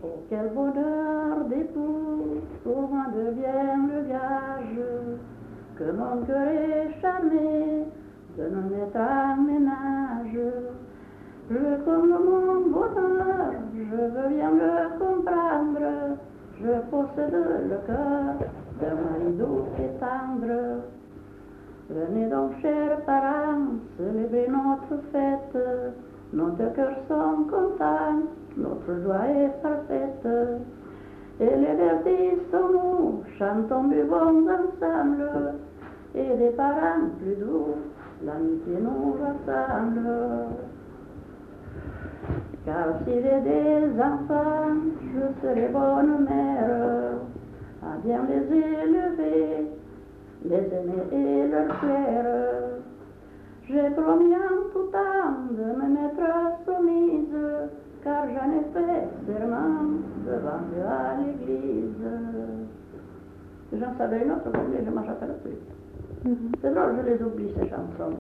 Oh, quel bonheur d'époux, pour moi devient le gage que mon cœur est charmé de nous mettre en ménage. Je comble mon bonheur, je veux bien le comprendre, je possède le cœur d'un mari doux et tendre. Venez donc, chers parents, célébrer notre fête. Notre cœurs sont contents, notre joie est parfaite. Et les vertis sont nous, chantons, buvons ensemble. Et des parents plus doux, l'amitié nous rassemble. Car si j'ai des enfants, je serai bonne mère, à bien les élever, les aimer et leur plaire. J'ai promis en tout temps de me mettre soumise, car j'en ai fait serment devant Dieu à l'église. J'en savais une autre, mais je ne m'en rappelle plus. C'est drôle, je les oublie ces chansons.